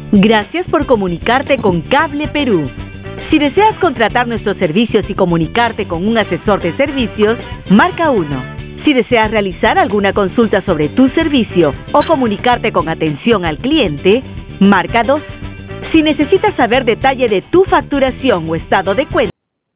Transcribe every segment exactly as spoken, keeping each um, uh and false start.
Gracias por comunicarte con Cable Perú. Si deseas contratar nuestros servicios y comunicarte con un asesor de servicios, marca uno. Si deseas realizar alguna consulta sobre tu servicio o comunicarte con atención al cliente, marca dos. Si necesitas saber detalle de tu facturación o estado de cuenta,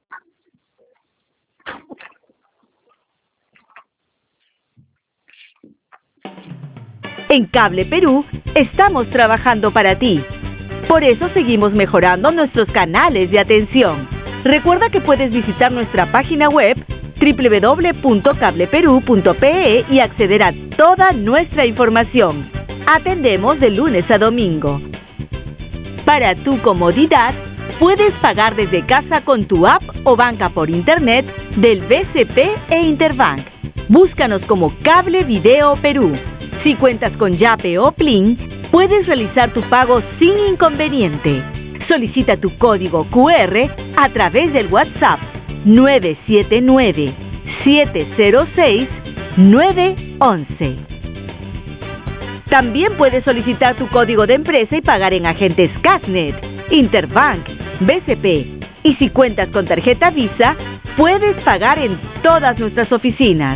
en Cable Perú estamos trabajando para ti. Por eso seguimos mejorando nuestros canales de atención. Recuerda que puedes visitar nuestra página web doble u doble u doble u punto cable perú punto pe e y acceder a toda nuestra información. Atendemos de lunes a domingo. Para tu comodidad, puedes pagar desde casa con tu app o banca por internet del B C P e Interbank. Búscanos como Cable Video Perú. Si cuentas con Yape o Plin, puedes realizar tu pago sin inconveniente. Solicita tu código cu erre a través del WhatsApp nueve siete nueve, siete cero seis, nueve once. También puedes solicitar tu código de empresa y pagar en agentes Casnet, Interbank, B C P. Y si cuentas con tarjeta Visa, puedes pagar en todas nuestras oficinas.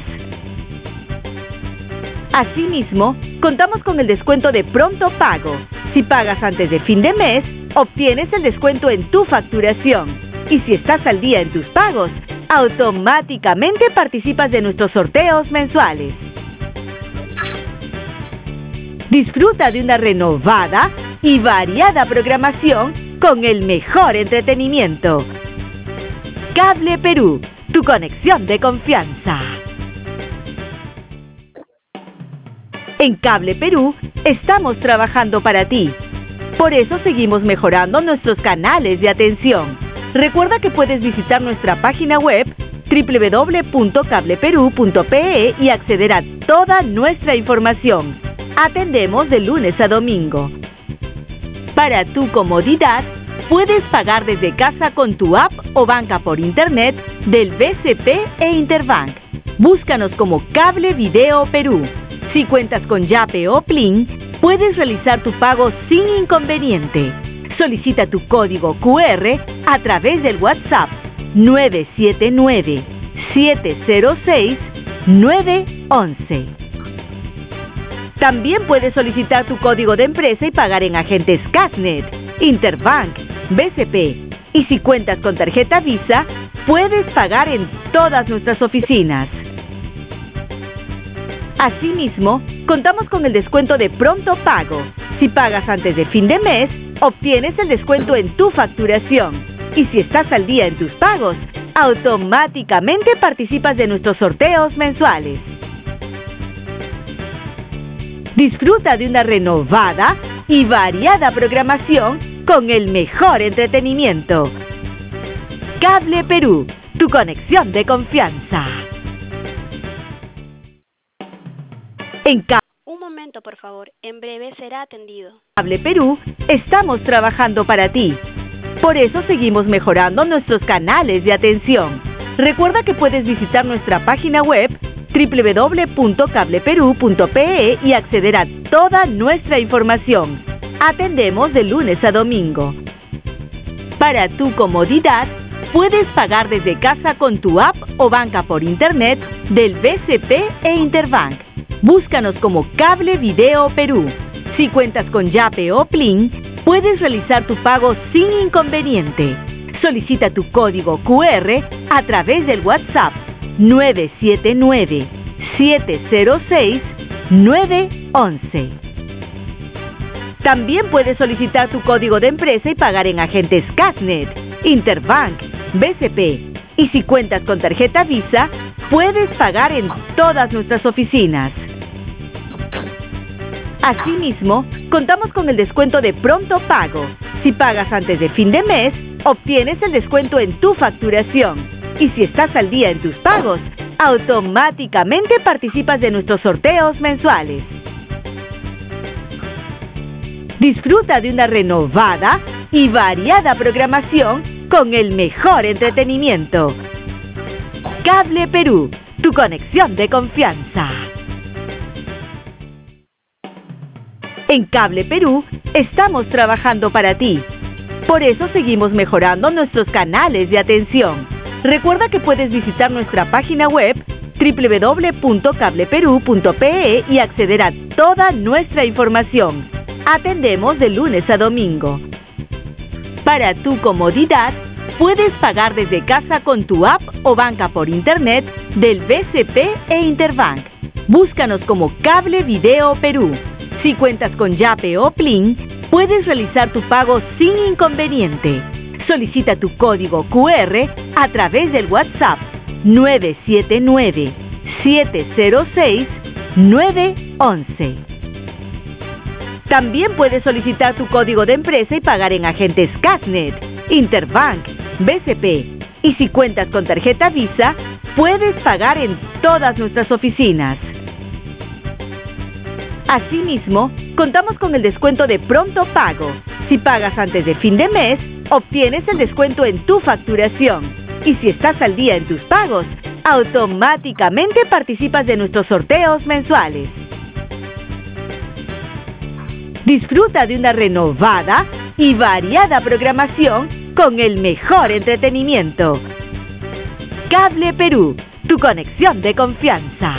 Asimismo, contamos con el descuento de pronto pago. Si pagas antes de fin de mes, obtienes el descuento en tu facturación. Y si estás al día en tus pagos, automáticamente participas de nuestros sorteos mensuales. Disfruta de una renovada y variada programación con el mejor entretenimiento. Cable Perú, tu conexión de confianza. En Cable Perú estamos trabajando para ti. Por eso seguimos mejorando nuestros canales de atención. Recuerda que puedes visitar nuestra página web doble u doble u doble u punto cable perú punto pe e y acceder a toda nuestra información. Atendemos de lunes a domingo. Para tu comodidad, puedes pagar desde casa con tu app o banca por internet del B C P e Interbank. Búscanos como Cable Video Perú. Si cuentas con Yape o Plin, puedes realizar tu pago sin inconveniente. Solicita tu código cu erre a través del WhatsApp nueve siete nueve, siete cero seis, nueve once. También puedes solicitar tu código de empresa y pagar en agentes Casnet, Interbank, B C P. Y si cuentas con tarjeta Visa, puedes pagar en todas nuestras oficinas. Asimismo, contamos con el descuento de pronto pago. Si pagas antes de fin de mes, obtienes el descuento en tu facturación. Y si estás al día en tus pagos, automáticamente participas de nuestros sorteos mensuales. Disfruta de una renovada y variada programación con el mejor entretenimiento. Cable Perú, tu conexión de confianza. En Cable Un momento, por favor. En breve será atendido. Cable Perú estamos trabajando para ti. Por eso seguimos mejorando nuestros canales de atención. Recuerda que puedes visitar nuestra página web doble u doble u doble u punto cable perú punto pe e y acceder a toda nuestra información. Atendemos de lunes a domingo. Para tu comodidad, puedes pagar desde casa con tu app o banca por internet del B C P e Interbank. Búscanos como Cable Video Perú. Si cuentas con Yape o Plin, puedes realizar tu pago sin inconveniente. Solicita tu código cu erre a través del WhatsApp nueve siete nueve, siete cero seis, nueve once. También puedes solicitar tu código de empresa y pagar en agentes Casnet, Interbank, B C P. Y si cuentas con tarjeta Visa, puedes pagar en todas nuestras oficinas. Asimismo, contamos con el descuento de pronto pago. Si pagas antes de fin de mes, obtienes el descuento en tu facturación. Y si estás al día en tus pagos, automáticamente participas de nuestros sorteos mensuales. Disfruta de una renovada y variada programación con el mejor entretenimiento. Cable Perú, tu conexión de confianza. En Cable Perú estamos trabajando para ti. Por eso seguimos mejorando nuestros canales de atención. Recuerda que puedes visitar nuestra página web doble u doble u doble u punto cable perú punto pe e y acceder a toda nuestra información. Atendemos de lunes a domingo. Para tu comodidad, puedes pagar desde casa con tu app o banca por internet del B C P e Interbank. Búscanos como Cable Video Perú. Si cuentas con Yape o Plin, puedes realizar tu pago sin inconveniente. Solicita tu código cu erre a través del WhatsApp nueve siete nueve, siete cero seis, nueve once. También puedes solicitar tu código de empresa y pagar en agentes Casnet, Interbank, B C P. Y si cuentas con tarjeta Visa, puedes pagar en todas nuestras oficinas. Asimismo, contamos con el descuento de Pronto Pago. Si pagas antes de fin de mes, obtienes el descuento en tu facturación. Y si estás al día en tus pagos, automáticamente participas de nuestros sorteos mensuales. Disfruta de una renovada y variada programación con el mejor entretenimiento. Cable Perú, tu conexión de confianza.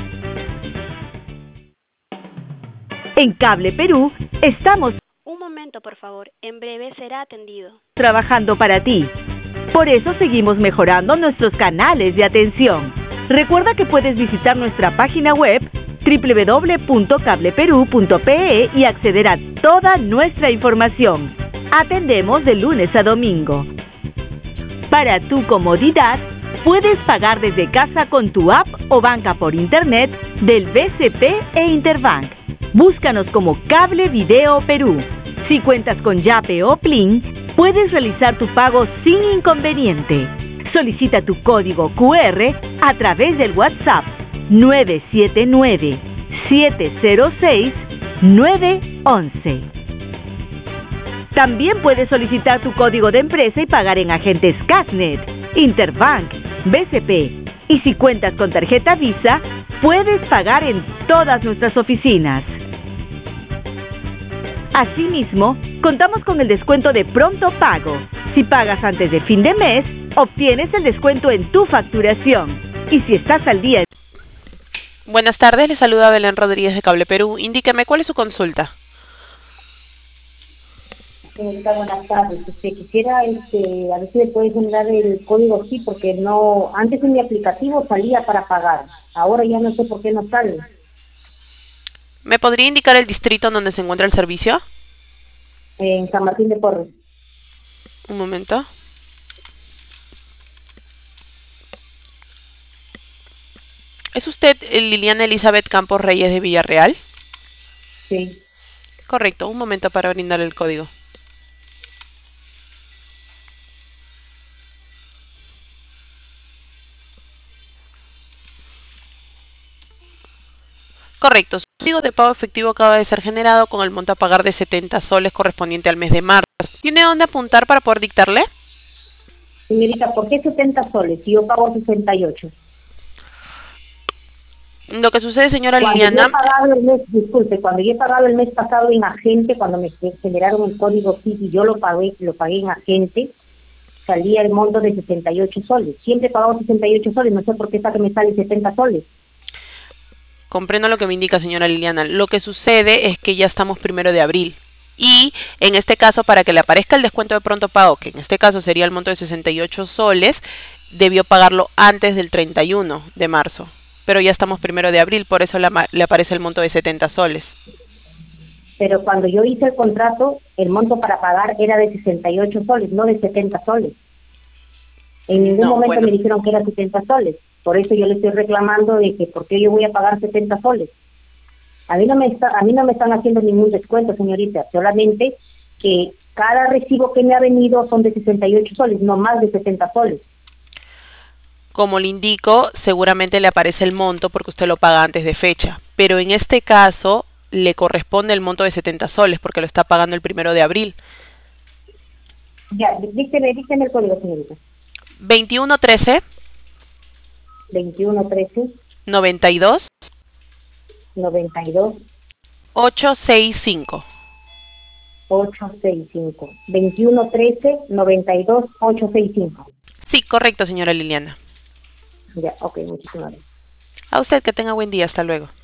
En Cable Perú estamos Un momento, por favor. En breve será atendido. trabajando para ti. Por eso seguimos mejorando nuestros canales de atención. Recuerda que puedes visitar nuestra página web doble u doble u doble u punto cable perú punto pe e y acceder a toda nuestra información. Atendemos de lunes a domingo. Para tu comodidad, puedes pagar desde casa con tu app o banca por internet del B C P e Interbank. Búscanos como Cable Video Perú. Si cuentas con Yape o Plin, puedes realizar tu pago sin inconveniente. Solicita tu código cu erre a través del WhatsApp nueve siete nueve, siete cero seis, nueve once. También puedes solicitar tu código de empresa y pagar en agentes Casnet, Interbank, B C P. Y si cuentas con tarjeta Visa, puedes pagar en todas nuestras oficinas. Asimismo, contamos con el descuento de Pronto Pago. Si pagas antes de fin de mes, obtienes el descuento en tu facturación. Y si estás al día... Buenas tardes, le saluda Belén Rodríguez de Cable Perú. Indíqueme, ¿cuál es su consulta? Señorita, buenas tardes. Este, quisiera este, a ver si me puede generar el código sí, porque no, antes en mi aplicativo salía para pagar. Ahora ya no sé por qué no sale. ¿Me podría indicar el distrito en donde se encuentra el servicio? En San Martín de Porres. Un momento. ¿Es usted Liliana Elizabeth Campos Reyes de Villarreal? Sí. Correcto, un momento para brindar el código. Correcto, su código de pago efectivo acaba de ser generado con el monto a pagar de setenta soles correspondiente al mes de marzo. ¿Tiene dónde apuntar para poder dictarle? Señorita, ¿por qué setenta soles si yo pago sesenta y ocho? Lo que sucede, señora Cuando Liliana... yo he pagado el mes, disculpe, cuando yo he pagado el mes pasado en agente, cuando me generaron el código S I S y yo lo pagué, lo pagué en agente, salía el monto de sesenta y ocho soles. Siempre he pagado sesenta y ocho soles, no sé por qué está que me sale setenta soles. Comprendo lo que me indica, señora Liliana. Lo que sucede es que ya estamos primero de abril. Y en este caso, para que le aparezca el descuento de pronto pago, que en este caso sería el monto de sesenta y ocho soles, debió pagarlo antes del treinta y uno de marzo. Pero ya estamos primero de abril, por eso le, le aparece el monto de setenta soles. Pero cuando yo hice el contrato, el monto para pagar era de sesenta y ocho soles, no de setenta soles. En ningún No, momento bueno. me dijeron que era setenta soles. Por eso yo le estoy reclamando de que por qué yo voy a pagar setenta soles. A mí no me está, a mí no me están haciendo ningún descuento, señorita, solamente que cada recibo que me ha venido son de sesenta y ocho soles, no más de setenta soles. Como le indico, seguramente le aparece el monto porque usted lo paga antes de fecha. Pero en este caso le corresponde el monto de setenta soles porque lo está pagando el primero de abril. Ya, dígame, dígame el código, señorita. veintiuno trece veintiuno trece noventa y dos noventa y dos ocho seis cinco. ocho seis cinco. veintiuno trece noventa y dos ocho seis cinco. Sí, correcto, señora Liliana. Ya, ok, muchísimas gracias. A usted que tenga buen día. Hasta luego.